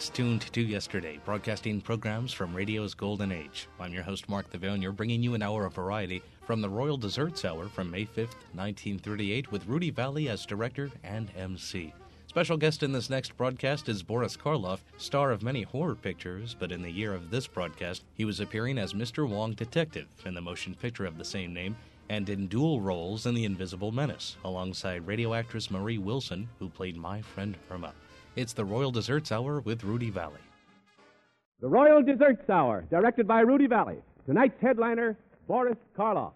It's tuned to yesterday, broadcasting programs from radio's golden age. I'm your host, Mark Theveon, bringing you an hour of variety from the Royal Desserts Hour from May 5th, 1938, with Rudy Vallée as director and MC. Special guest in this next broadcast is Boris Karloff, star of many horror pictures, but in the year of this broadcast, he was appearing as Mr. Wong Detective in the motion picture of the same name, and in dual roles in The Invisible Menace, alongside radio actress Marie Wilson, who played My Friend Irma. It's the Royal Desserts Hour with Rudy Vallée. The Royal Desserts Hour, directed by Rudy Vallée. Tonight's headliner, Boris Karloff.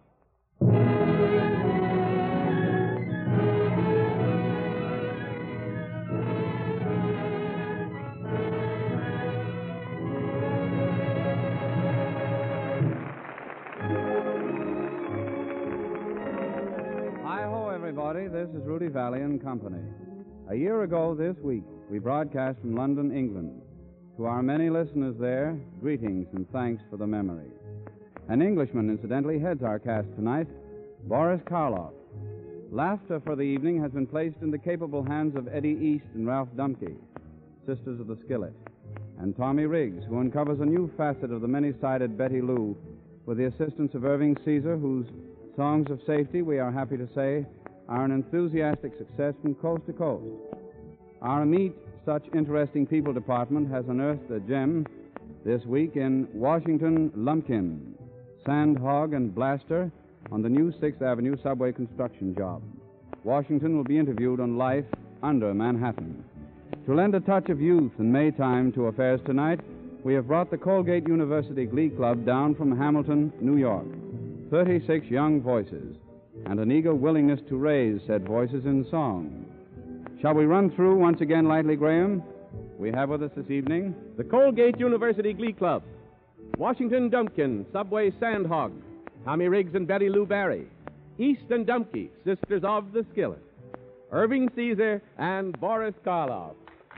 Hi-ho, everybody. This is Rudy Vallée and Company. A year ago this week, we broadcast from London, England. To our many listeners there, greetings and thanks for the memory. An Englishman, incidentally, heads our cast tonight, Boris Karloff. Laughter for the evening has been placed in the capable hands of Eddie East and Ralph Dumke, Sisters of the Skillet, and Tommy Riggs, who uncovers a new facet of the many-sided Betty Lou with the assistance of Irving Caesar, whose songs of safety, we are happy to say, are an enthusiastic success from coast to coast. Our Meet Such Interesting People department has unearthed a gem this week in Washington Lumpkin, Sandhog and Blaster on the new 6th Avenue subway construction job. Washington will be interviewed on life under Manhattan. To lend a touch of youth and Maytime to affairs tonight, we have brought the Colgate University Glee Club down from Hamilton, New York. 36 young voices and an eager willingness to raise said voices in song. Shall we run through once again lightly, Graham? We have with us this evening The Colgate University Glee Club. Washington Dumpkin, Subway Sandhog. Tommy Riggs and Betty Lou Barry. East and Dumke, Sisters of the Skillet. Irving Caesar and Boris Karloff.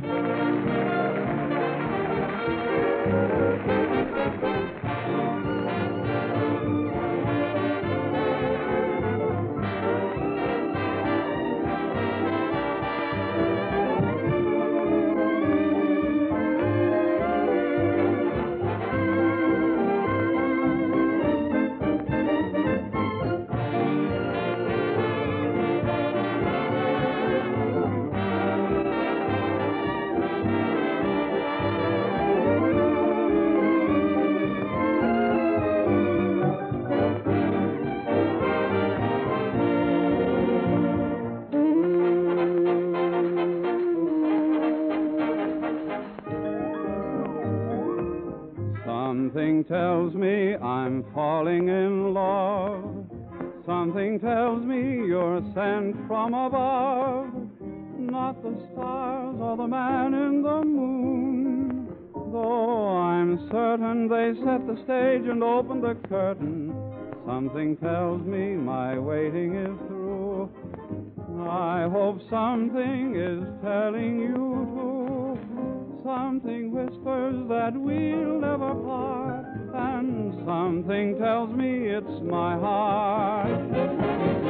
Something tells me I'm falling in love. Something tells me you're sent from above. Not the stars or the man in the moon, though I'm certain they set the stage and opened the curtain. Something tells me my waiting is through. I hope something is telling you too. Something whispers that we'll never part, and something tells me it's my heart.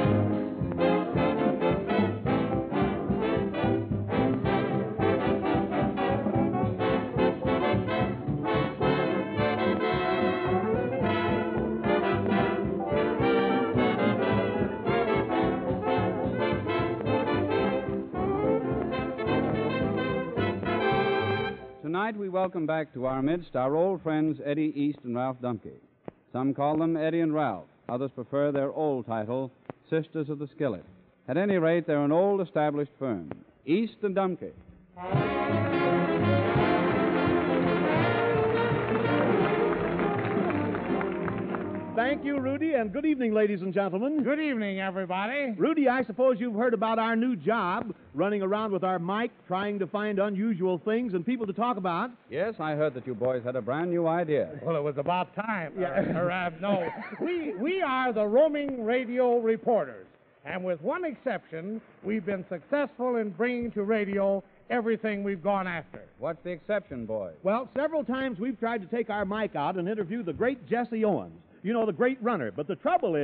Tonight we welcome back to our midst our old friends Eddie East and Ralph Dumke. Some call them Eddie and Ralph. Others prefer their old title, Sisters of the Skillet. At any rate, they're an old established firm, East and Dumke. Thank you, Rudy, and good evening, ladies and gentlemen. Good evening, everybody. Rudy, I suppose you've heard about our new job, running around with our mic, trying to find unusual things and people to talk about. Yes, I heard that you boys had a brand new idea. Well, it was about time. Yeah. No, we are the roaming radio reporters. And with one exception, we've been successful in bringing to radio everything we've gone after. What's the exception, boys? Well, several times we've tried to take our mic out and interview the great Jesse Owens. You know, the great runner. But the trouble is,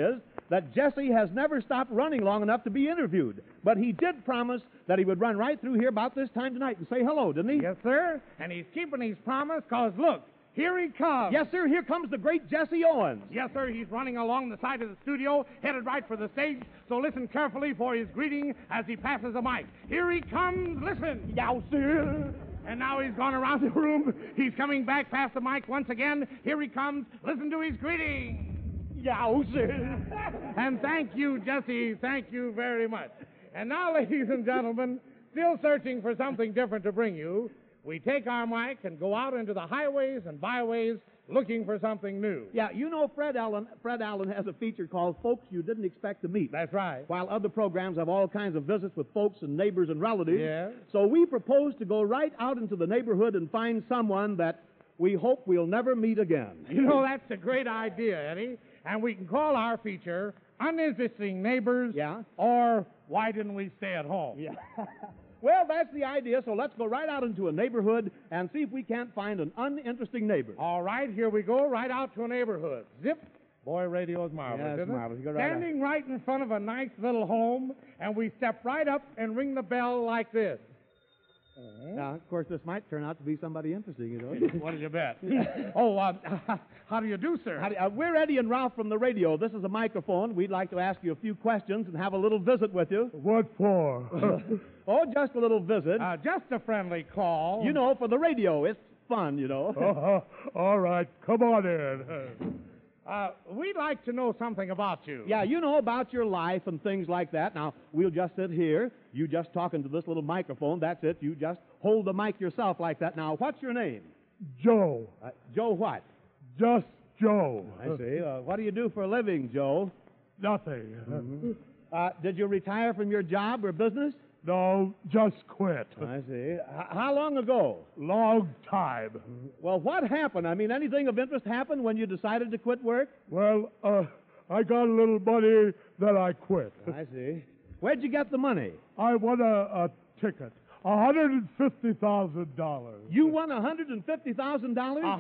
that Jesse has never stopped running long enough to be interviewed. But he did promise that he would run right through here about this time tonight and say hello, didn't he? Yes, sir. And he's keeping his promise, because, look, here he comes. Yes, sir. Here comes the great Jesse Owens. Yes, sir. He's running along the side of the studio, headed right for the stage. So listen carefully for his greeting as he passes the mic. Here he comes. Listen. Yow, sir. And now he's gone around the room. He's coming back past the mic once again. Here he comes. Listen to his greeting. Yow, sir. And thank you, Jesse. Thank you very much. And now, ladies and gentlemen, still searching for something different to bring you, we take our mic and go out into the highways and byways looking for something new. Yeah, you know Fred Allen has a feature called Folks You Didn't Expect to Meet. That's right. While other programs have all kinds of visits with folks and neighbors and relatives. Yeah. So we propose to go right out into the neighborhood and find someone that we hope we'll never meet again. You know, that's a great idea, Eddie. And we can call our feature Uninteresting Neighbors. Yeah. Or Why Didn't We Stay at Home? Yeah. Well, that's the idea, so let's go right out into a neighborhood and see if we can't find an uninteresting neighbor. All right, here we go, right out to a neighborhood. Zip. Boy, radio is marvelous, Yeah, it's isn't it? marvelous. You go right Standing right in front of a nice little home, and we step right up and ring the bell like this. Now, of course, this might turn out to be somebody interesting, you know. What did you bet? How do you do, sir? We're Eddie and Ralph from the radio. This is a microphone. We'd like to ask you a few questions and have a little visit with you. What for? Oh, just a little visit. Just a friendly call. You know, for the radio. It's fun, you know. All right, come on in. We'd like to know something about you. Yeah, you know about your life and things like that. Now, we'll just sit here. You just talking to this little microphone. That's it. You just hold the mic yourself like that. Now, what's your name? Joe. Joe what? Just Joe. I see. What do you do for a living, Joe? Nothing. Mm-hmm. Did you retire from your job or business? No, just quit. I see. How long ago? Long time. Well, what happened? I mean, anything of interest happened when you decided to quit work? Well, I got a little money, then I quit. I see. Where'd you get the money? I won a ticket. $150,000. You won $150,000?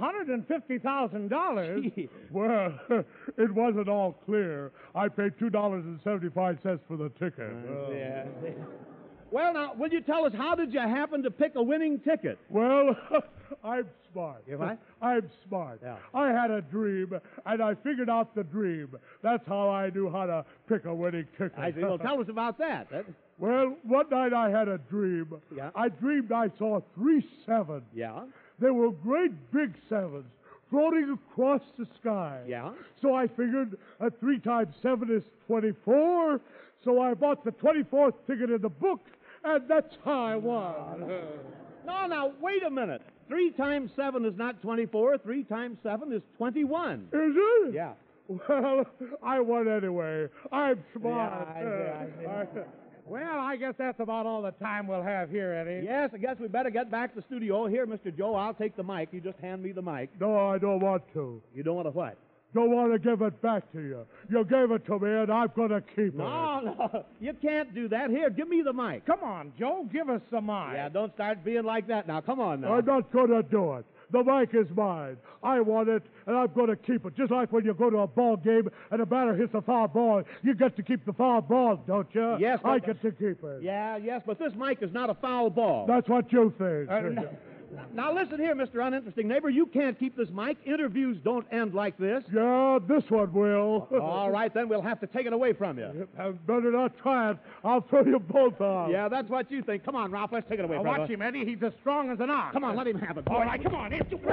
$150,000? Well, it wasn't all clear. I paid $2.75 for the ticket. Yeah. Well, now, will you tell us, how did you happen to pick a winning ticket? Well, I'm smart. You what? I'm smart. Yeah. I had a dream, and I figured out the dream. That's how I knew how to pick a winning ticket. I see. Well, tell us about that. Well, one night I had a dream. Yeah. I dreamed I saw 3 sevens. Yeah? They were great big sevens floating across the sky. Yeah? So I figured 3 times 7 is 24. So I bought the 24th ticket in the book, and that's how I won. No, now, wait a minute. 3 times 7 is not 24. 3 times 7 is 21. Is it? Yeah. Well, I won anyway. I'm smart. Yeah, I see. Well, I guess that's about all the time we'll have here, Eddie. Yes, I guess we better get back to the studio. Here, Mr. Joe, I'll take the mic. You just hand me the mic. No, I don't want to. You don't want to what? Don't want to give it back to you. You gave it to me, and I'm going to keep it. No, you can't do that. Here, give me the mic. Come on, Joe, give us the mic. Yeah, don't start being like that now. Come on now. I'm not going to do it. The mic is mine. I want it, and I'm going to keep it. Just like when you go to a ball game and a batter hits a foul ball, you get to keep the foul ball, don't you? Yes, I but- get to keep it. Yeah, yes, but this mic is not a foul ball. That's what you think. Now, listen here, Mr. Uninteresting Neighbor. You can't keep this mic. Interviews don't end like this. Yeah, this one will. All right, then we'll have to take it away from you. Better not try it. I'll throw you both off. Yeah, that's what you think. Come on, Ralph, let's take it away from you. Watch him, Eddie. He's as strong as an ox. Come on, let him have it. All right, come on.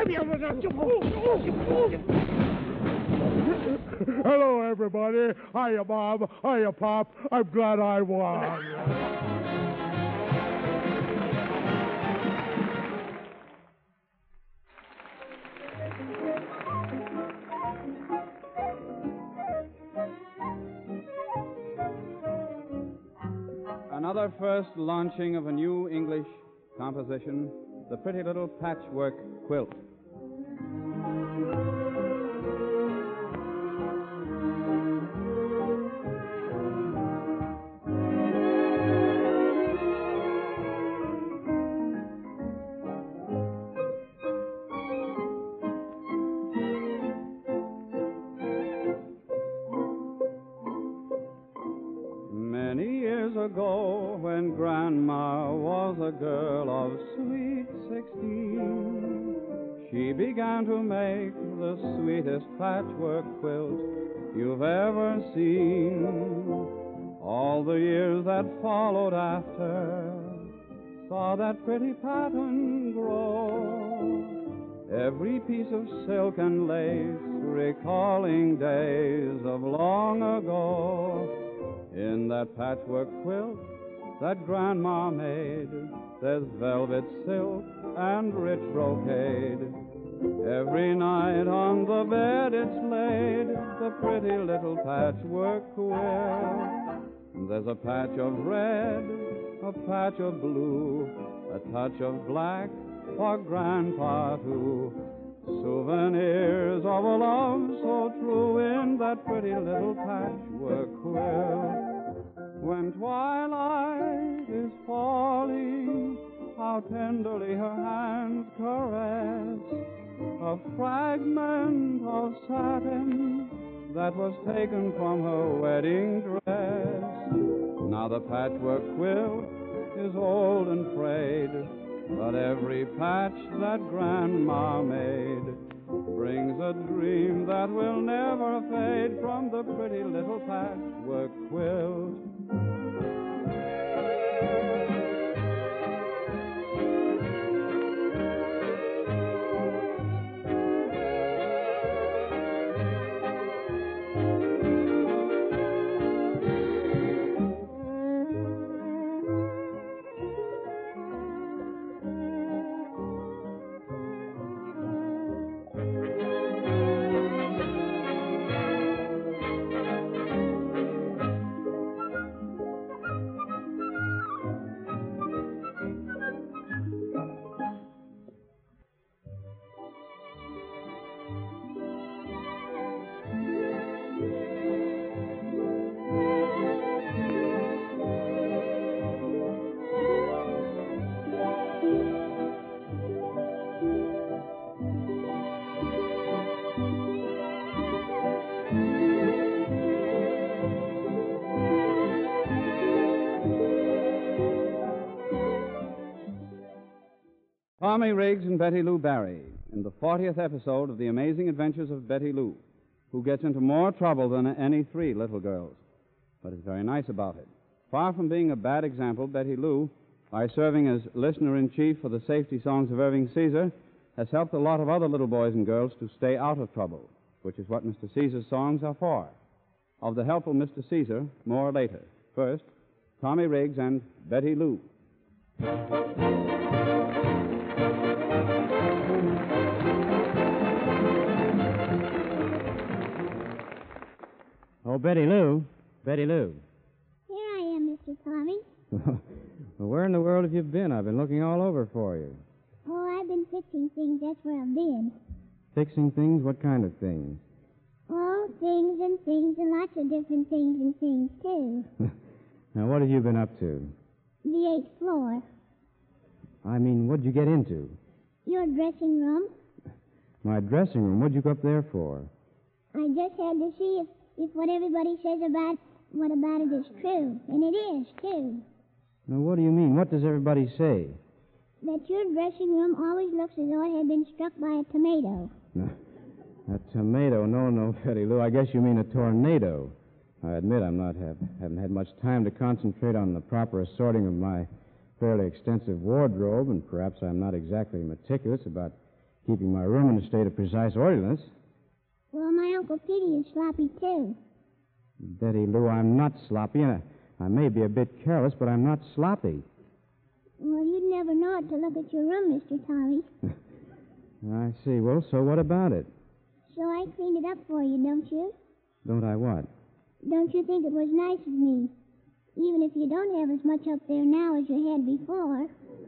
Hello, everybody. Hiya, Bob. Hiya, Pop. I'm glad I won. Another first launching of a new English composition, The Pretty Little Patchwork Quilt. when Grandma was a girl of sweet 16, she began to make the sweetest patchwork quilt you've ever seen. All the years that followed after saw that pretty pattern grow. Every piece of silk and lace recalling days of long ago. In that patchwork quilt that Grandma made, there's velvet, silk, and rich brocade. Every night on the bed it's laid, the pretty little patchwork quilt. There's a patch of red, a patch of blue, a touch of black for Grandpa, too. Souvenirs of a love so true in that pretty little patchwork quilt. When twilight is falling, how tenderly her hands caress a fragment of satin that was taken from her wedding dress. Now the patchwork quilt is old and frayed, but every patch that Grandma made brings a dream that will never fade from the pretty little patchwork quilt. Tommy Riggs and Betty Lou Barry in the 40th episode of The Amazing Adventures of Betty Lou, who gets into more trouble than any three little girls, but is very nice about it. Far from being a bad example, Betty Lou, by serving as listener-in-chief for the safety songs of Irving Caesar, has helped a lot of other little boys and girls to stay out of trouble, which is what Mr. Caesar's songs are for. Of the helpful Mr. Caesar, more later. First, Tommy Riggs and Betty Lou. Oh, Betty Lou. Betty Lou. Here I am, Mr. Tommy. Well, where in the world have you been? I've been looking all over for you. Oh, I've been fixing things. That's where I've been. Fixing things? What kind of things? Oh, things and lots of different things and things, too. Now, what have you been up to? The 8th floor. I mean, what'd you get into? Your dressing room. My dressing room? What'd you go up there for? I just had to see if what everybody says about it is true. And it is, too. Now, what do you mean? What does everybody say? That your dressing room always looks as though it had been struck by a tomato. No, a tomato? No, Betty Lou. I guess you mean a tornado. I admit haven't had much time to concentrate on the proper assorting of my fairly extensive wardrobe, and perhaps I'm not exactly meticulous about keeping my room in a state of precise orderliness. Well, my Uncle Petey is sloppy, too. Betty Lou, I'm not sloppy, and I may be a bit careless, but I'm not sloppy. Well, you'd never know it to look at your room, Mr. Tommy. I see. Well, so what about it? So I cleaned it up for you, don't you? Don't I what? Don't you think it was nice of me? Even if you don't have as much up there now as you had before.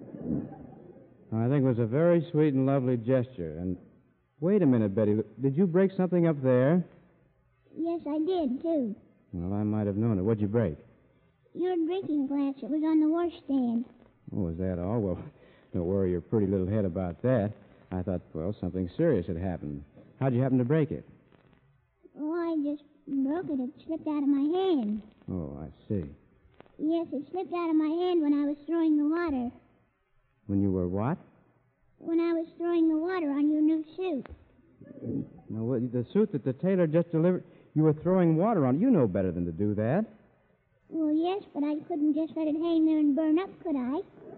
I think it was a very sweet and lovely gesture. And wait a minute, Betty. Did you break something up there? Yes, I did, too. Well, I might have known it. What'd you break? Your drinking glass. It was on the washstand. Oh, is that all? Well, don't worry your pretty little head about that. I thought, well, something serious had happened. How'd you happen to break it? Oh, I just broke it. It slipped out of my hand. Oh, I see. Yes, it slipped out of my hand when I was throwing the water. When you were what? When I was throwing the water on your new suit. No, the suit that the tailor just delivered, you were throwing water on. You know better than to do that. Well, yes, but I couldn't just let it hang there and burn up, could I?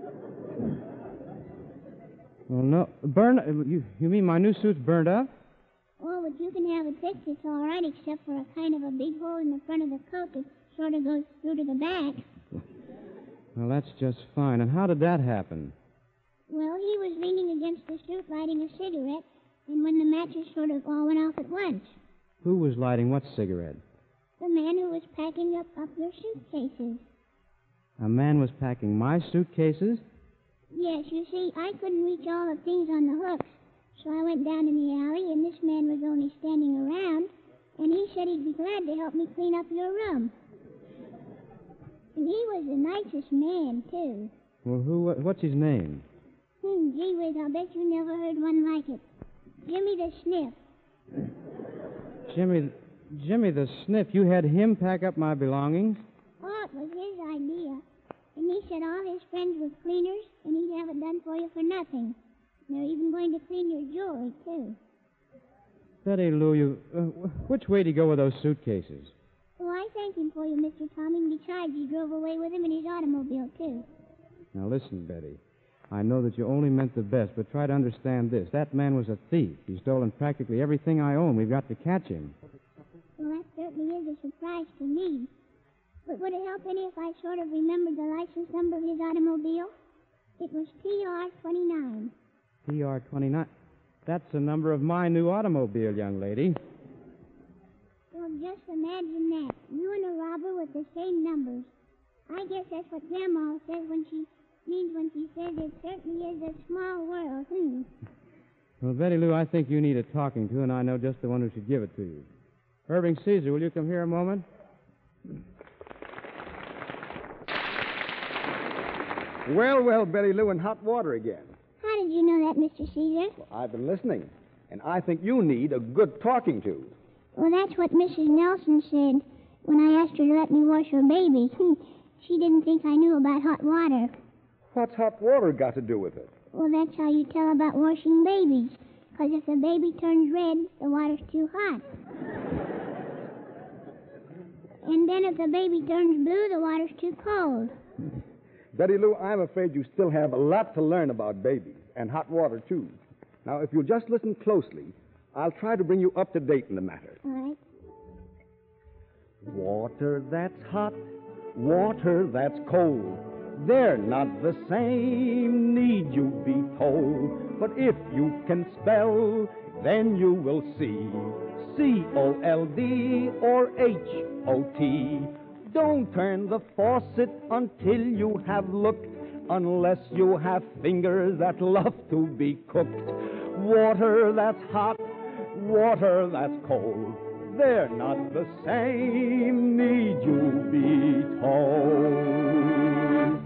Well, no. You mean my new suit's burned up? Oh, but you can have it fixed. It's all right, except for a kind of a big hole in the front of the coat that sort of goes through to the back. Well, that's just fine. And how did that happen? Well, he was leaning against the suit lighting a cigarette, and when the matches sort of all went off at once. Who was lighting what cigarette? The man who was packing up your suitcases. A man was packing my suitcases? Yes, you see, I couldn't reach all the things on the hooks, so I went down in the alley, and this man was only standing around, and he said he'd be glad to help me clean up your room. And he was the nicest man, too. Well, what's his name? Gee whiz, I'll bet you never heard one like it. Jimmy the Sniff. Jimmy the Sniff. You had him pack up my belongings? Oh, it was his idea. And he said all his friends were cleaners, and he'd have it done for you for nothing. They're even going to clean your jewelry, too. Betty Lou, which way did you go with those suitcases? Oh, I thank him for you, Mr. Tommy. And besides, he drove away with him in his automobile, too. Now, listen, Betty. I know that you only meant the best, but try to understand this. That man was a thief. He's stolen practically everything I own. We've got to catch him. Well, that certainly is a surprise to me. But would it help any if I sort of remembered the license number of his automobile? It was TR-29. TR-29? That's the number of my new automobile, young lady. Well, just imagine that. You and a robber with the same numbers. I guess that's what Grandma says when she says it certainly is a small world. Well, Betty Lou, I think you need a talking to, and I know just the one who should give it to you. Irving Caesar, will you come here a moment? Well, Betty Lou, in hot water again. How did you know that, Mr. Caesar? Well, I've been listening, and I think you need a good talking to. Well, that's what Mrs. Nelson said when I asked her to let me wash her baby. She didn't think I knew about hot water. What's hot water got to do with it? Well, that's how you tell about washing babies. Because if the baby turns red, the water's too hot. And then if the baby turns blue, the water's too cold. Betty Lou, I'm afraid you still have a lot to learn about babies, and hot water, too. Now, if you'll just listen closely, I'll try to bring you up to date in the matter. All right. Water that's hot, water that's cold, they're not the same, need you be told. But if you can spell, then you will see C-O-L-D or H-O-T. Don't turn the faucet until you have looked, unless you have fingers that love to be cooked. Water that's hot, water that's cold, they're not the same, need you be told.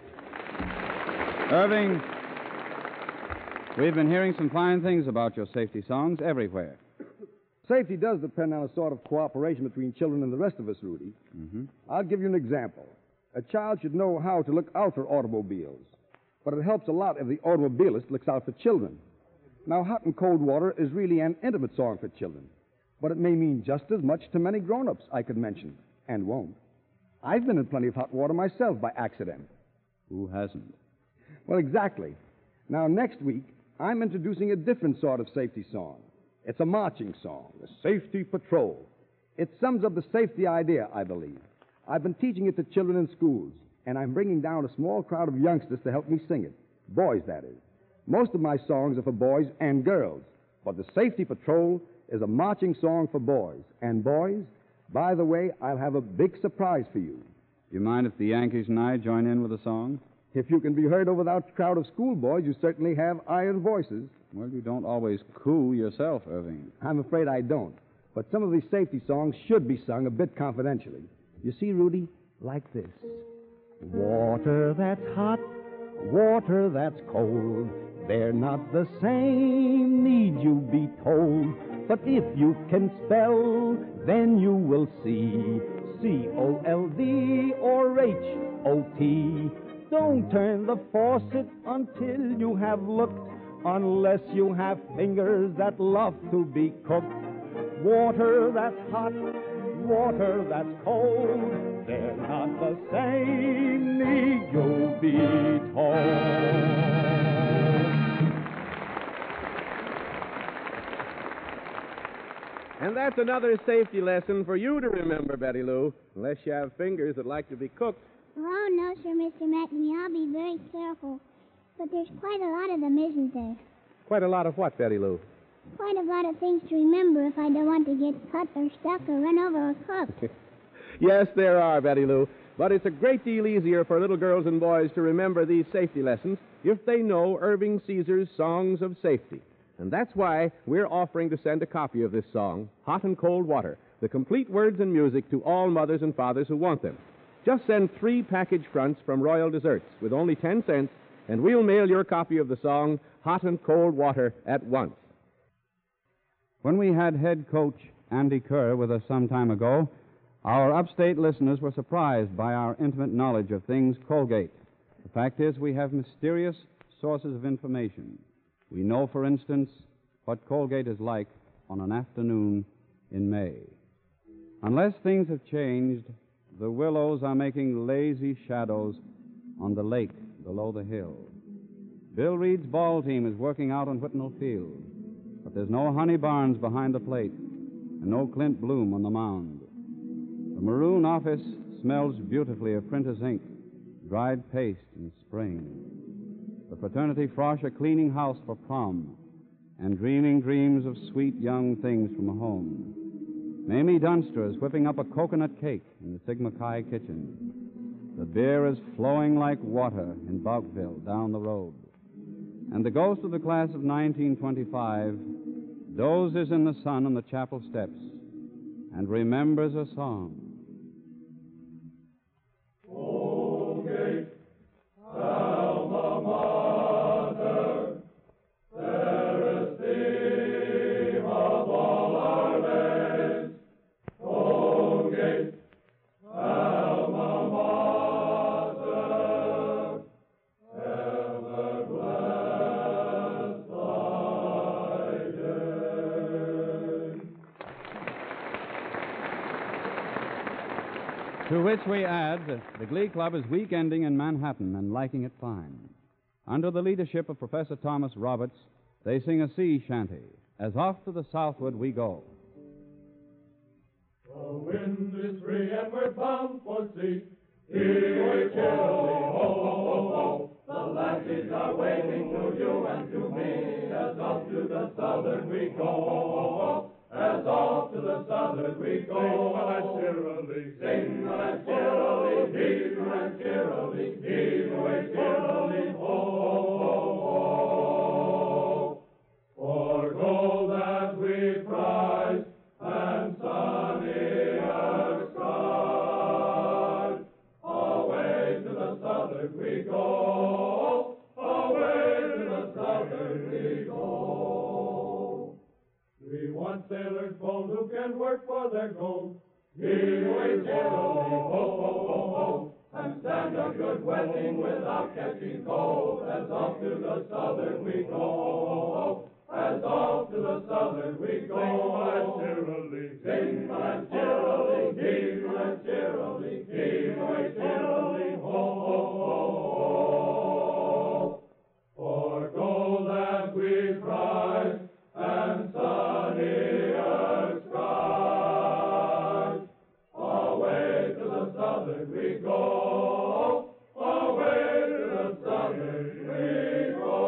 Irving, we've been hearing some fine things about your safety songs everywhere. Safety does depend on a sort of cooperation between children and the rest of us, Rudy. Mm-hmm. I'll give you an example. A child should know how to look out for automobiles, but it helps a lot if the automobilist looks out for children. Now, Hot and Cold Water is really an intimate song for children, but it may mean just as much to many grown-ups I could mention, and won't. I've been in plenty of hot water myself by accident. Who hasn't? Well, exactly. Now, next week, I'm introducing a different sort of safety song. It's a marching song, the Safety Patrol. It sums up the safety idea, I believe. I've been teaching it to children in schools, and I'm bringing down a small crowd of youngsters to help me sing it. Boys, that is. Most of my songs are for boys and girls, but the Safety Patrol is a marching song for boys. And boys, by the way, I'll have a big surprise for you. Do you mind if the Yankees and I join in with a song? If you can be heard over that crowd of schoolboys, you certainly have iron voices. Well, you don't always coo yourself, Irving. I'm afraid I don't. But some of these safety songs should be sung a bit confidentially. You see, Rudy, like this. Water that's hot, water that's cold, they're not the same, need you be told. But if you can spell, then you will see C-O-L-D or H-O-T. O-T. Don't turn the faucet until you have looked, unless you have fingers that love to be cooked. Water that's hot, water that's cold, they're not the same, need you be told. And that's another safety lesson for you to remember, Betty Lou, unless you have fingers that like to be cooked. Oh, no, sir, Mr. McNamee. I'll be very careful. But there's quite a lot of them, isn't there? Quite a lot of what, Betty Lou? Quite a lot of things to remember if I don't want to get cut or stuck or run over or cooked. Yes, there are, Betty Lou. But it's a great deal easier for little girls and boys to remember these safety lessons if they know Irving Caesar's Songs of Safety. And that's why we're offering to send a copy of this song, Hot and Cold Water, the complete words and music to all mothers and fathers who want them. Just send 3 package fronts from Royal Desserts with only 10 cents, and we'll mail your copy of the song, Hot and Cold Water, at once. When we had head coach Andy Kerr with us some time ago, our upstate listeners were surprised by our intimate knowledge of things Colgate. The fact is, we have mysterious sources of information. We know, for instance, what Colgate is like on an afternoon in May. Unless things have changed, the willows are making lazy shadows on the lake below the hill. Bill Reed's ball team is working out on Whitnall Field, but there's no Honey Barnes behind the plate and no Clint Bloom on the mound. The maroon office smells beautifully of printer's ink, dried paste in spring. The fraternity frosh are cleaning house for prom and dreaming dreams of sweet young things from home. Mamie Dunster is whipping up a coconut cake in the Sigma Chi kitchen. The beer is flowing like water in Bouckville down the road. And the ghost of the class of 1925 dozes in the sun on the chapel steps and remembers a song. Colgate, alma mater, fairest theme of all our days. Colgate, alma mater, ever bless thy day. To which we add, the Glee Club is weekending in Manhattan and liking it fine. Under the leadership of Professor Thomas Roberts, they sing a sea shanty, As Off to the Southward We Go. The wind is free and we're bound for sea. Here ho, ho, ho, ho. The lassies are waving to you and to me. As off to the southern we go. As off to the southern we go. Sing and cheerily, heave and cheerily, heave away cheerily, ho, ho, ho. For gold that we prize and sunnier skies, away to the southern we go. Away to the southern we go. We want sailors bold who can work for their gold. Heave away cheerily, ho, ho, ho, ho, and stand a good wetting without catching cold. As off to the southern we go. As off to the southern we go. Sing and cheerily, heave and cheerily, heave away cheerily, ho, ho, ho, ho. For gold that we prize and sunnier skies, away to the southern we go. Away to the southern we go.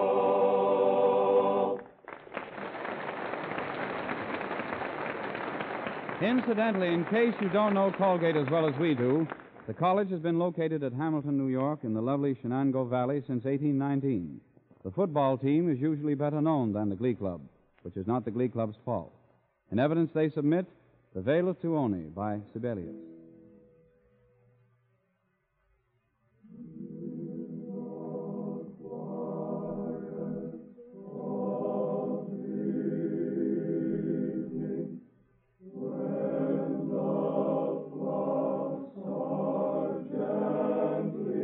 Incidentally, in case you don't know Colgate as well as we do, the college has been located at Hamilton, New York, in the lovely Shenango Valley since 1819. The football team is usually better known than the Glee Club, which is not the Glee Club's fault. In evidence, they submit The Veil of Tuoni by Sibelius. When the flocks are gently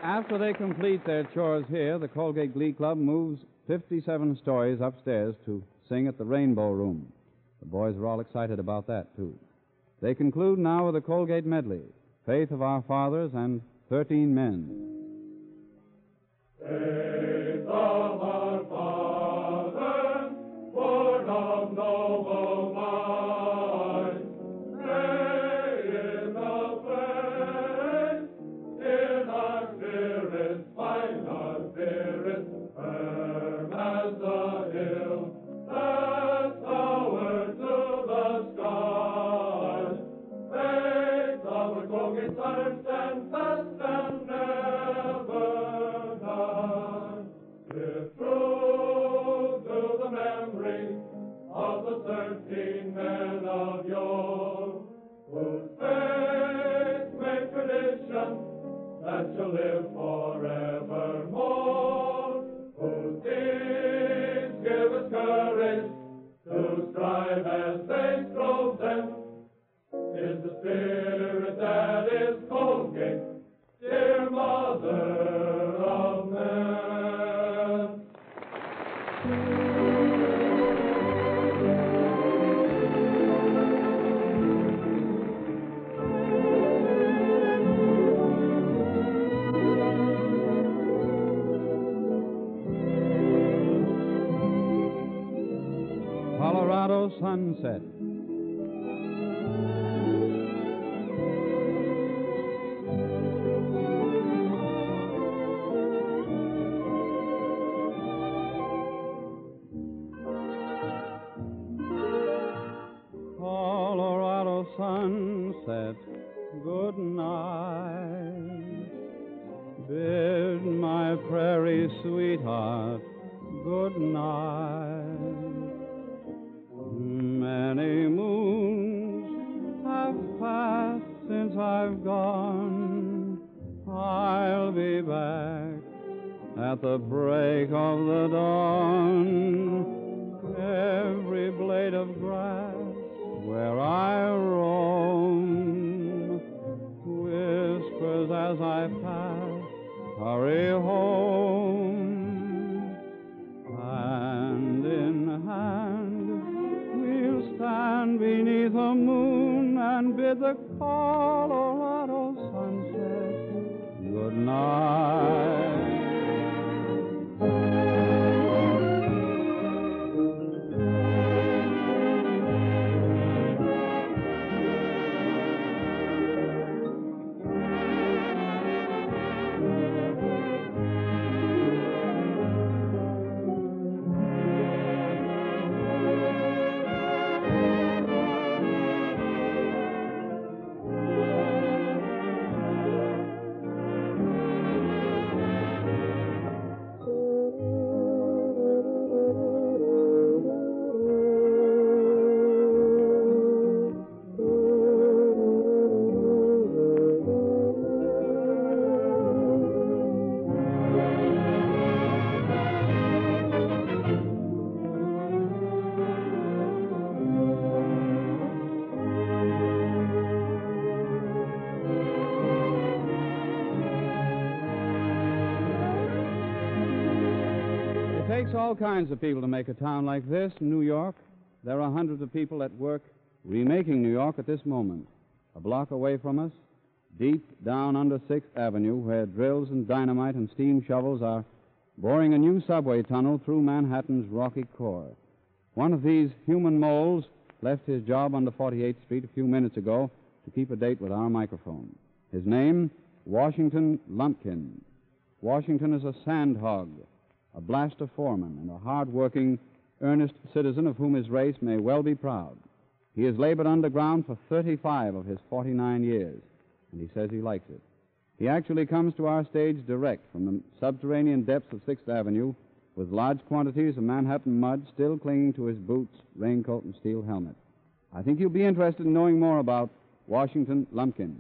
After they complete their chores here, the Colgate Glee Club moves 57 stories upstairs to sing at the Rainbow Room. The boys are all excited about that, too. They conclude now with a Colgate medley, Faith of Our Fathers and 13 Men. Faith of our fathers, born of noble mind, stay in the faith, in our spirits, find our spirits, firm as the hill that towered to the skies. Faith of our Colgate Southern stand fast and never die. Live true to the memory of the 13 men of yore, whose faith made tradition that shall live forevermore, whose deeds give us courage to strive as they strove then, is the spirit that is Colgate, dear mother of men. Colorado Sunset. Colorado sunset, good night. Bid my prairie sweetheart good night. Many moons have passed since I've gone. I'll be back at the break of the dawn. Every blade of grass where I roam whispers as I pass, hurry home. Hand in hand we'll stand beneath the moon and bid the Colorado sunset good night. It takes all kinds of people to make a town like this, New York. There are hundreds of people at work remaking New York at this moment. A block away from us, deep down under 6th Avenue, where drills and dynamite and steam shovels are boring a new subway tunnel through Manhattan's rocky core. One of these human moles left his job under 48th Street a few minutes ago to keep a date with our microphone. His name, Washington Lumpkin. Washington is a sand hog, a blaster foreman, and a hard-working, earnest citizen of whom his race may well be proud. He has labored underground for 35 of his 49 years, and he says he likes it. He actually comes to our stage direct from the subterranean depths of 6th Avenue with large quantities of Manhattan mud still clinging to his boots, raincoat, and steel helmet. I think you'll be interested in knowing more about Washington Lumpkin.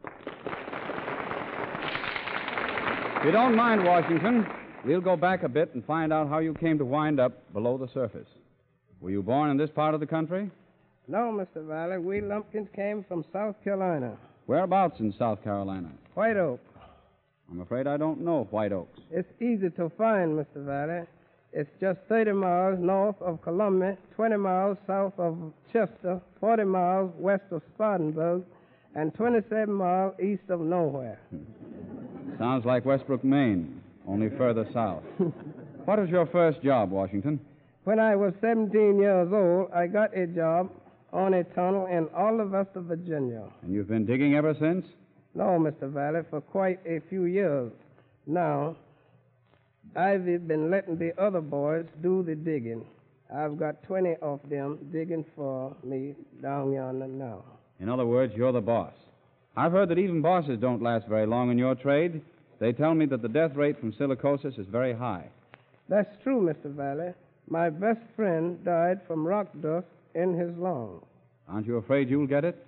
If you don't mind, Washington, we'll go back a bit and find out how you came to wind up below the surface. Were you born in this part of the country? No, Mr. Valley. We Lumpkins came from South Carolina. Whereabouts in South Carolina? White Oak. I'm afraid I don't know White Oaks. It's easy to find, Mr. Valley. It's just 30 miles north of Columbia, 20 miles south of Chester, 40 miles west of Spartanburg, and 27 miles east of nowhere. Sounds like Westbrook, Maine, only further south. What was your first job, Washington? When I was 17 years old, I got a job on a tunnel in all of West Virginia. And you've been digging ever since? No, Mr. Valley, for quite a few years now. I've been letting the other boys do the digging. I've got 20 of them digging for me down yonder now. In other words, you're the boss. I've heard that even bosses don't last very long in your trade. They tell me that the death rate from silicosis is very high. That's true, Mr. Valley. My best friend died from rock dust in his lungs. Aren't you afraid you'll get it?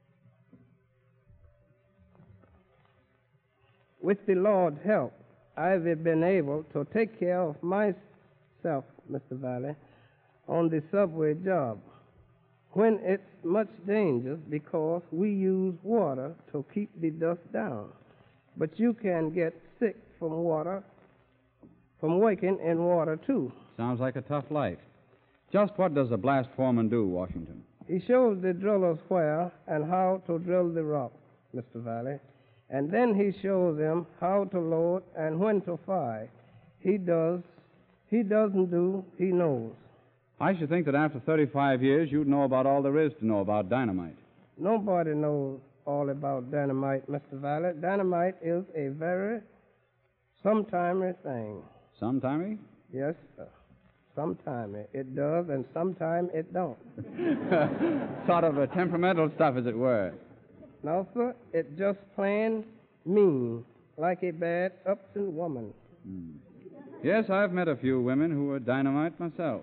With the Lord's help, I've been able to take care of myself, Mr. Valley, on the subway job. When it's much dangerous because we use water to keep the dust down. But you can get sick from working in water, too. Sounds like a tough life. Just what does a blast foreman do, Washington? He shows the drillers where and how to drill the rock, Mr. Valley. And then he shows them how to load and when to fire. He doesn't do, he knows. I should think that after 35 years, you'd know about all there is to know about dynamite. Nobody knows all about dynamite, Mr. Valley. Dynamite is a very sometimey thing. Sometimey? Yes, sir. Sometimey. It does, and sometime it don't. Sort of a temperamental stuff, as it were. No, sir. It just plain mean, like a bad, upset woman. Yes, I've met a few women who were dynamite myself.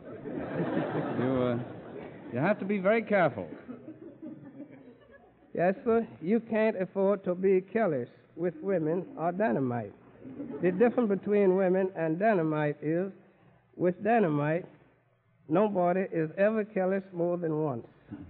You have to be very careful. Yes, sir. You can't afford to be careless with women or dynamite. The difference between women and dynamite is, with dynamite, nobody is ever careless more than once.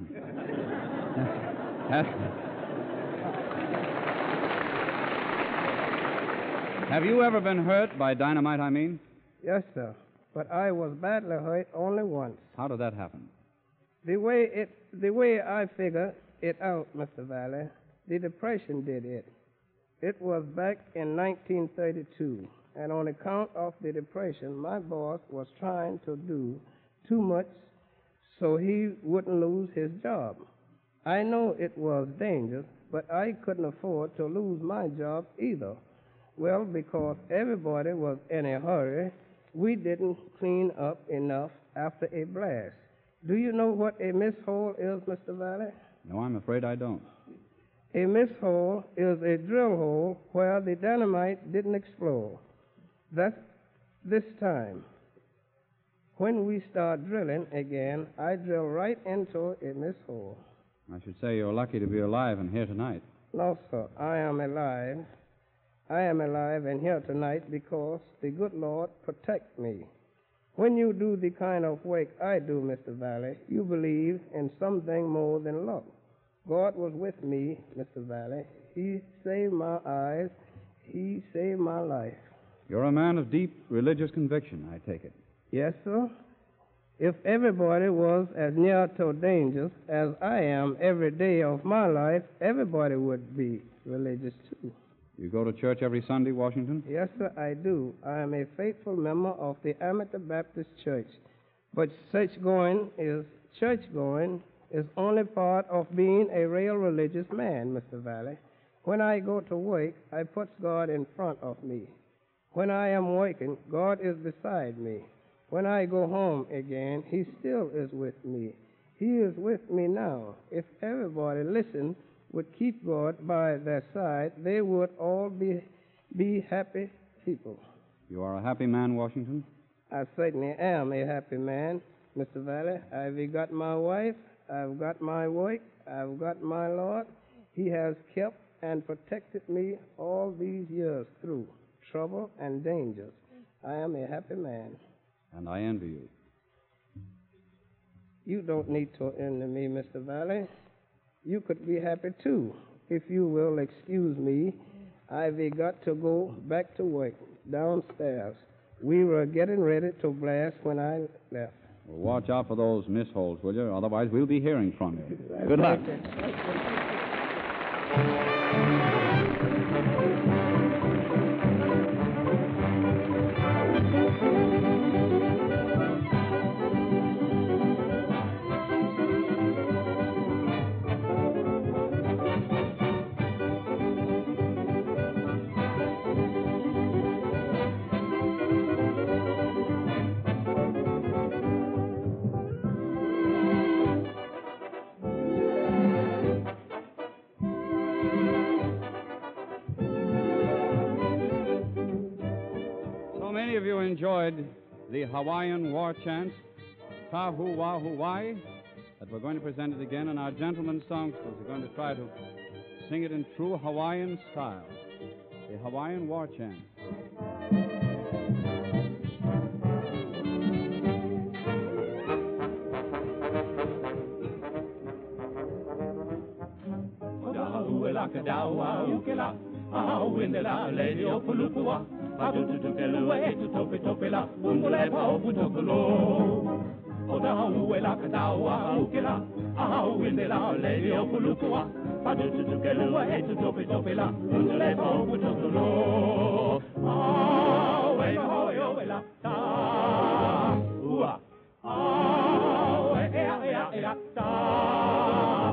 Have you ever been hurt by dynamite, I mean? Yes, sir. But I was badly hurt only once. How did that happen? The way I figure it out, Mr. Valley, the Depression did it. It was back in 1932, and on account of the Depression, my boss was trying to do too much so he wouldn't lose his job. I know it was dangerous, but I couldn't afford to lose my job either. Well, because everybody was in a hurry, we didn't clean up enough after a blast. Do you know what a miss hole is, Mr. Valley? No, I'm afraid I don't. A miss hole is a drill hole where the dynamite didn't explode. That's this time. When we start drilling again, I drill right into a miss hole. I should say you're lucky to be alive and here tonight. No, sir, I am alive. I am alive and here tonight because the good Lord protects me. When you do the kind of work I do, Mr. Valley, you believe in something more than luck. God was with me, Mr. Valley. He saved my eyes. He saved my life. You're a man of deep religious conviction, I take it. Yes, sir. If everybody was as near to dangers as I am every day of my life, everybody would be religious, too. You go to church every Sunday, Washington? Yes, sir, I do. I am a faithful member of the Amateur Baptist Church. But church-going is only part of being a real religious man, Mr. Valley. When I go to work, I put God in front of me. When I am working, God is beside me. When I go home again, He still is with me. He is with me now. If everybody listened, would keep God by their side, they would all be happy people. You are a happy man, Washington? I certainly am a happy man, Mr. Valley. I've got my wife, I've got my work, I've got my Lord. He has kept and protected me all these years through trouble and dangers. I am a happy man. And I envy you. You don't need to envy me, Mr. Valley. You could be happy, too. If you will excuse me, Ivy got to go back to work downstairs. We were getting ready to blast when I left. Well, watch out for those missholes, will you? Otherwise, we'll be hearing from you. Good luck. Enjoyed the Hawaiian war chant, Tahu Wahu Wai, that we're going to present it again, and our gentlemen songsters are going to try to sing it in true Hawaiian style. The Hawaiian war chant. Patutukelua etu tope topela, umule pa oputokolo. Oda hauela katawa ukela, ahawindela lady opulukua. Patutukelua etu tope topela, umule pa oputokolo. Ah, wema hoyoela, ta, ua. Ah, ea, ta.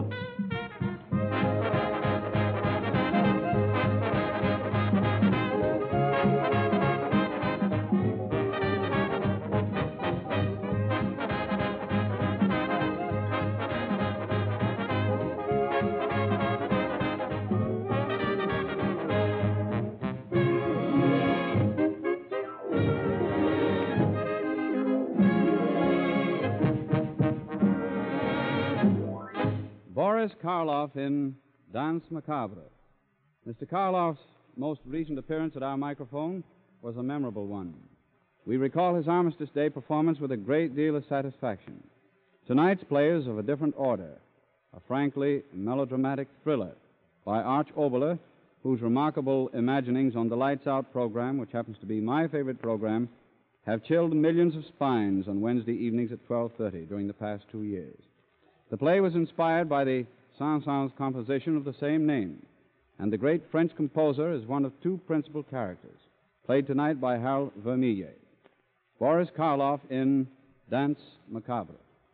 Boris Karloff in Danse Macabre. Mr. Karloff's most recent appearance at our microphone was a memorable one. We recall his Armistice Day performance with a great deal of satisfaction. Tonight's play is of a different order, a frankly melodramatic thriller by Arch Oboler, whose remarkable imaginings on the Lights Out program, which happens to be my favorite program, have chilled millions of spines on Wednesday evenings at 12:30 during the past 2 years. The play was inspired by the Saint-Saëns composition of the same name, and the great French composer is one of two principal characters, played tonight by Harold Vermillier. Boris Karloff in Danse Macabre.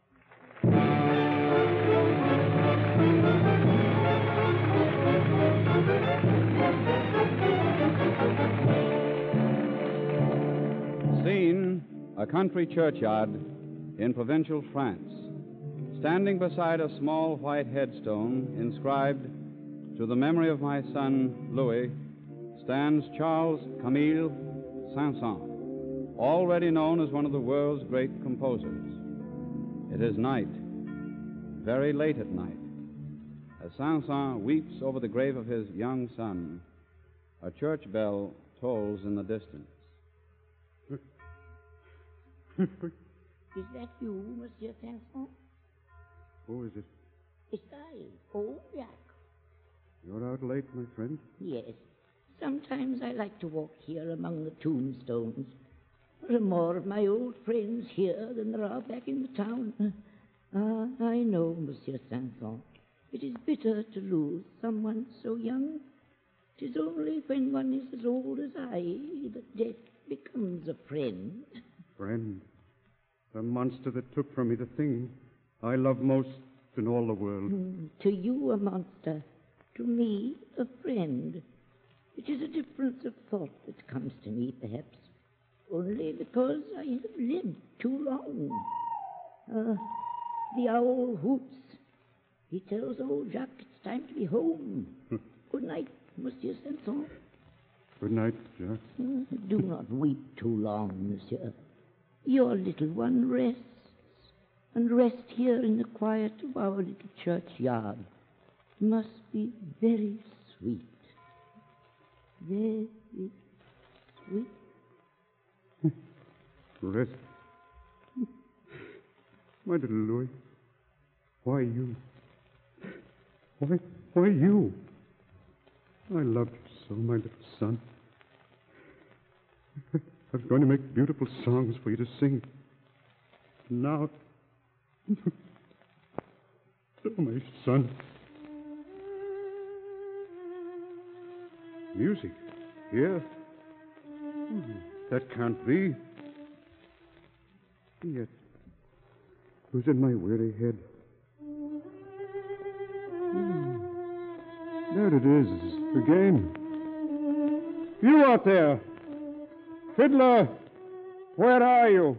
Scene, a country churchyard in provincial France. Standing beside a small white headstone inscribed, "To the memory of my son, Louis," stands Charles Camille Saint-Saëns, already known as one of the world's great composers. It is night, very late at night. As Saint-Saëns weeps over the grave of his young son, a church bell tolls in the distance. Is that you, Monsieur Saint-Saëns? Who is it? It's I, old Jack. You're out late, my friend? Yes. Sometimes I like to walk here among the tombstones. There are more of my old friends here than there are back in the town. I know, Monsieur Saint-Saëns. It is bitter to lose someone so young. It is only when one is as old as I that death becomes a friend. Friend? The monster that took from me the thing I love most in all the world. To you, a monster. To me, a friend. It is a difference of thought that comes to me, perhaps, only because I have lived too long. The owl hoots. He tells old Jacques it's time to be home. Good night, Monsieur Saint-Saëns. Good night, Jacques. Do not weep too long, Monsieur. Your little one rests, and rest here in the quiet of our little churchyard must be very sweet. Very sweet. Rest. My little Louis. Why you? Why you? I loved you So, my little son, I was going to make beautiful songs for you to sing. Now, oh, my son. Music. Here? That can't be. Yet, it was in my weary head. There it is, again. You out there! Fiddler! Where are you?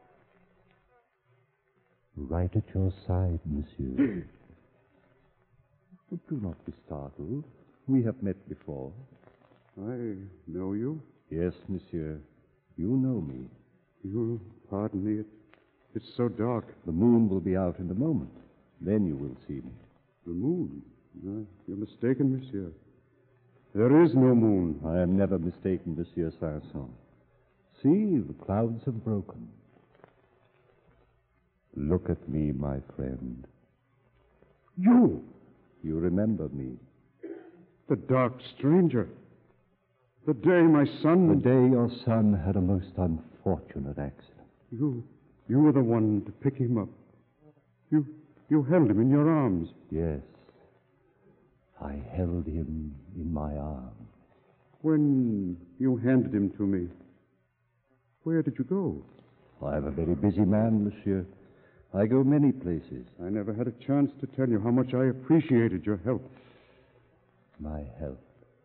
Right at your side, monsieur. Do not be startled. We have met before. I know you. Yes, monsieur. You know me. You'll pardon me. It's so dark. The moon will be out in a moment. Then you will see me. The moon? You're mistaken, monsieur. There is no moon. I am never mistaken, Monsieur Sanson. See, the clouds have broken. Look at me, my friend. You! You remember me. The dark stranger. The day my son... The day your son had a most unfortunate accident. You were the one to pick him up. You held him in your arms. Yes. I held him in my arms. When you handed him to me, where did you go? I'm a very busy man, monsieur. I go many places. I never had a chance to tell you how much I appreciated your help. My help.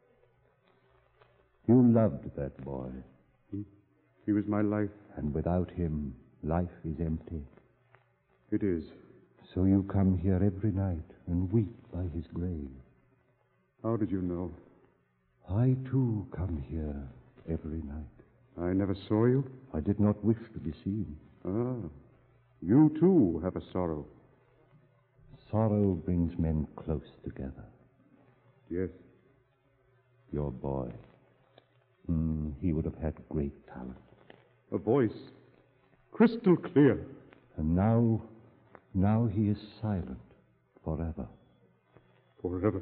You loved that boy. He was my life. And without him, life is empty. It is. So you come here every night and weep by his grave. How did you know? I, too, come here every night. I never saw you? I did not wish to be seen. Ah, you, too, have a sorrow. Sorrow brings men close together. Yes. Your boy. He would have had great talent. A voice. Crystal clear. And now he is silent forever. Forever.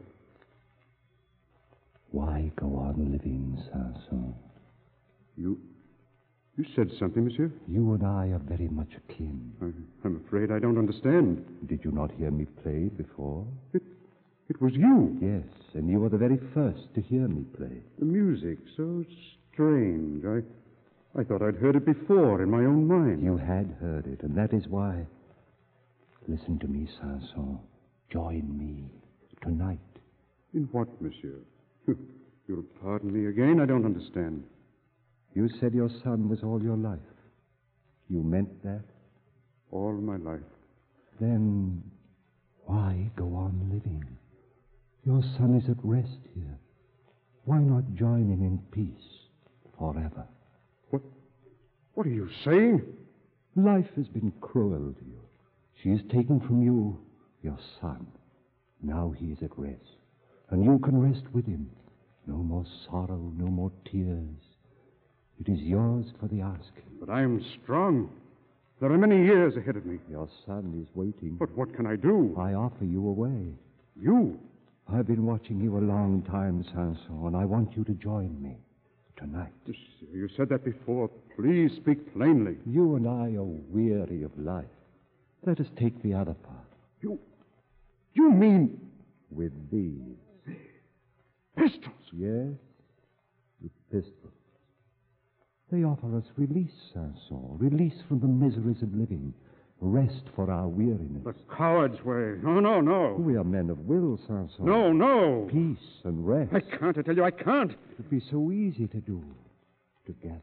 Why go on living, Sanson? You said something, monsieur? You and I are very much akin. I'm afraid I don't understand. Did you not hear me play before? It was you. Yes, and you were the very first to hear me play. The music, so strange. I thought I'd heard it before in my own mind. You had heard it, and that is why. Listen to me, Sanson. Join me tonight. In what, monsieur? You'll pardon me again. I don't understand. You said your son was all your life. You meant that? All my life. Then why go on living? Your son is at rest here. Why not join him in peace forever? What are you saying? Life has been cruel to you. She has taken from you your son. Now he is at rest. And you can rest with him. No more sorrow, no more tears. It is yours for the asking. But I am strong. There are many years ahead of me. Your son is waiting. But what can I do? I offer you away. You? I've been watching you a long time, Sanson, and I want you to join me tonight. You said that before. Please speak plainly. You and I are weary of life. Let us take the other path. You mean... With these. Pistols? Yes, with pistols. They offer us release, Sanson. Release from the miseries of living. Rest for our weariness. The coward's way. No. We are men of will, Sanson. No. Peace and rest. I can't, I tell you, I can't. It would be so easy to do together.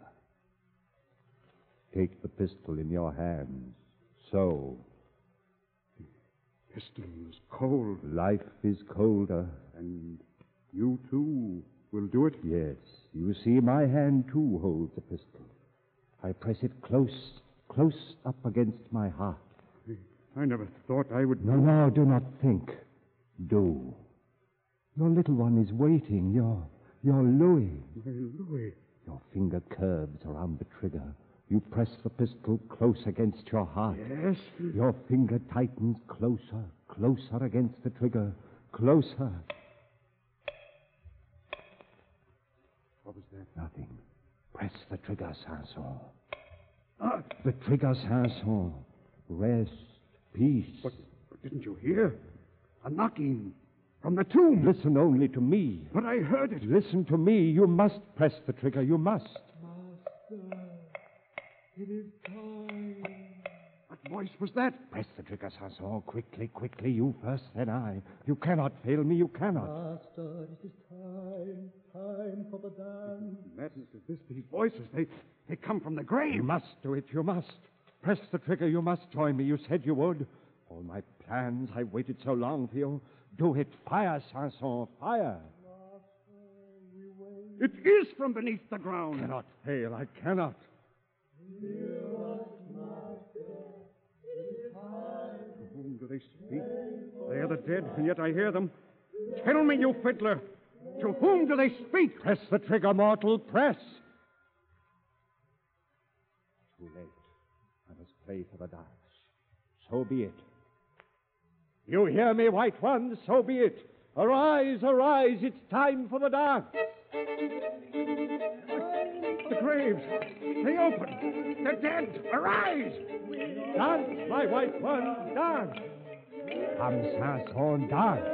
Take the pistol in your hands. So. The pistol is cold. Life is colder. And you, too, will do it? Yes. You see, my hand, too, holds a pistol. I press it close up against my heart. I never thought I would... No, do not think. Do. Your little one is waiting. Your Louis. My Louis. Your finger curves around the trigger. You press the pistol close against your heart. Yes? Your finger tightens closer against the trigger. Closer. What was that? Nothing. Press the trigger, Sanson. The trigger, Sanson. Rest. Peace. But didn't you hear? A knocking from the tomb. Listen only to me. But I heard it. Listen to me. You must press the trigger. You must. Master, it is time. What voice was that? Press the trigger, Sanson. Quickly, quickly. You first, then I. You cannot fail me. You cannot. Master, it is time for the dance. Madness is this. These voices, they come from the grave. You must do it. You must. Press the trigger. You must join me. You said you would. All my plans. I waited so long for you. Do it. Fire, Sanson. Fire. It is from beneath the ground. I cannot fail. I cannot. To whom do they speak? They are the dead, and yet I hear them. Tell me, you fiddler. To whom do they speak? Press the trigger, mortal. Press. Too late. I must play for the dance. So be it. You hear me, white ones? So be it. Arise, arise. It's time for the dance. The graves. They open. They're dead. Arise. Dance, my white ones. Dance. Come, Sanson, dance.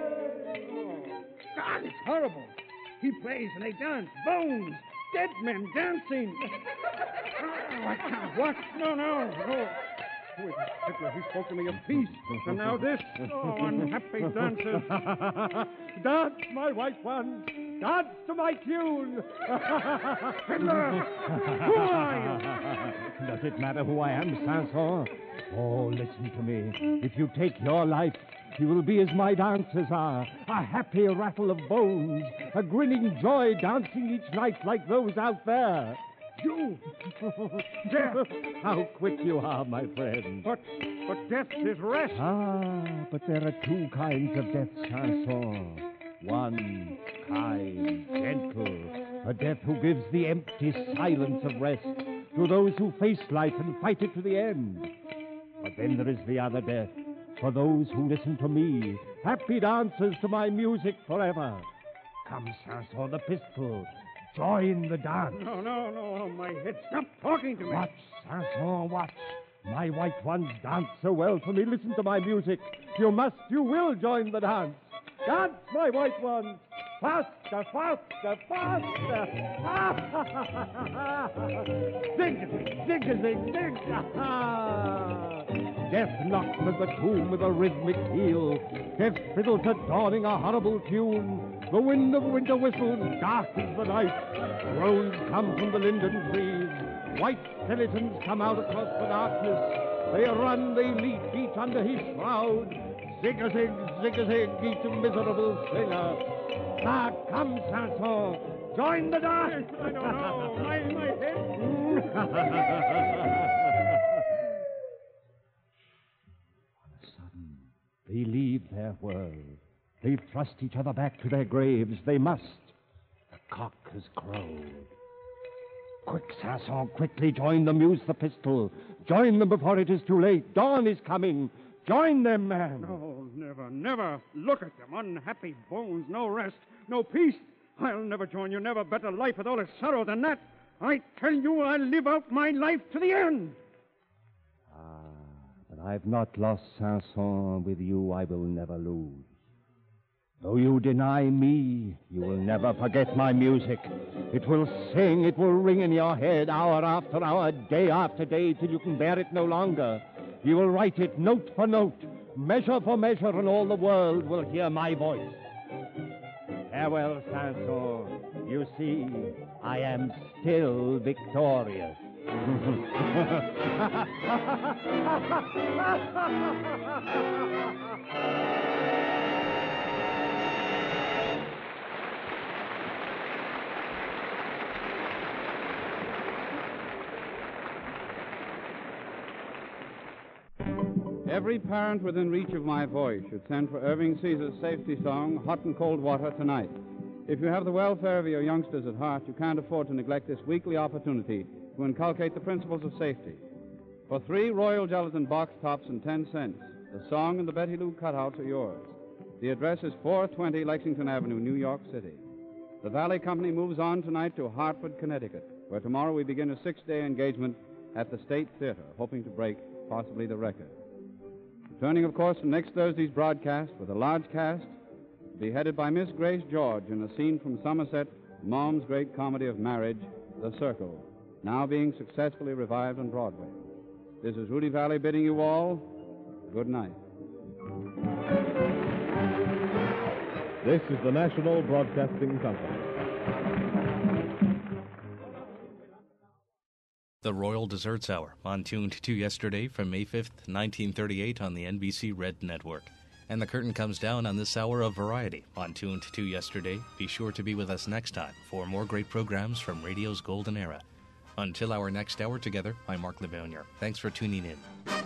God, it's horrible. He plays and they dance. Bones. Dead men dancing. Oh, I can't watch. No. Who is this fiddler? He spoke to me of peace. And now this. Oh, unhappy dancers. Dance, my white ones. Dance to my tune. Fiddler! Who are you? Does it matter who I am, Sanson? Oh, listen to me. If you take your life, you will be as my dancers are. A happy rattle of bones. A grinning joy dancing each night like those out there. You! Death! How quick you are, my friend. But death is rest. Ah, but there are two kinds of death, Sanson. One, kind, gentle. A death who gives the empty silence of rest to those who face life and fight it to the end. But then there is the other death, for those who listen to me, happy dancers to my music forever. Come, Sanson, the pistol. Join the dance. No, my head. Stop talking to me. Watch, Sanson, watch. My white ones dance so well for me. Listen to my music. You will join the dance. Dance, my white ones. Faster, faster, faster. Zig, zig, zig, zig. Death knocks at the tomb with a rhythmic heel. Death fiddles at dawning a horrible tune. The wind of winter whistles, darkens the night. Groans come from the linden trees. White skeletons come out across the darkness. They run, they leap, each under his shroud. Zig-a-zig, zig-a-zig, each a miserable singer. Ah, come, Sanson, join the dance. I don't know. My head. On a sudden, they leave their world. They thrust each other back to their graves. They must. The cock has crowed. Quick, Sanson, quickly join them. Use the pistol. Join them before it is too late. Dawn is coming. Join them, man. No, never. Look at them. Unhappy bones. No rest. No peace. I'll never join you. Never better life with all its sorrow than that. I tell you, I'll live out my life to the end. But I've not lost Sanson. With you, I will never lose. Though you deny me, you will never forget my music. It will sing, it will ring in your head hour after hour, day after day, till you can bear it no longer. You will write it note for note, measure for measure, and all the world will hear my voice. Farewell, Sanson. You see, I am still victorious. Every parent within reach of my voice should send for Irving Caesar's safety song, Hot and Cold Water, tonight. If you have the welfare of your youngsters at heart, you can't afford to neglect this weekly opportunity to inculcate the principles of safety. For 3 Royal Gelatin box tops and 10 cents, the song and the Betty Lou cutouts are yours. The address is 420 Lexington Avenue, New York City. The Valley Company moves on tonight to Hartford, Connecticut, where tomorrow we begin a 6-day engagement at the State Theater, hoping to break possibly the record. Returning, of course, from next Thursday's broadcast with a large cast, to be headed by Miss Grace George in a scene from Somerset, Maugham's great comedy of marriage, The Circle, now being successfully revived on Broadway. This is Rudy Valley bidding you all good night. This is the National Broadcasting Company. The Royal Desserts Hour, on Tuned to Yesterday from May 5th, 1938 on the NBC Red Network. And the curtain comes down on this hour of variety on Tuned to Yesterday. Be sure to be with us next time for more great programs from radio's golden era. Until our next hour together, I'm Mark LeBonier. Thanks for tuning in.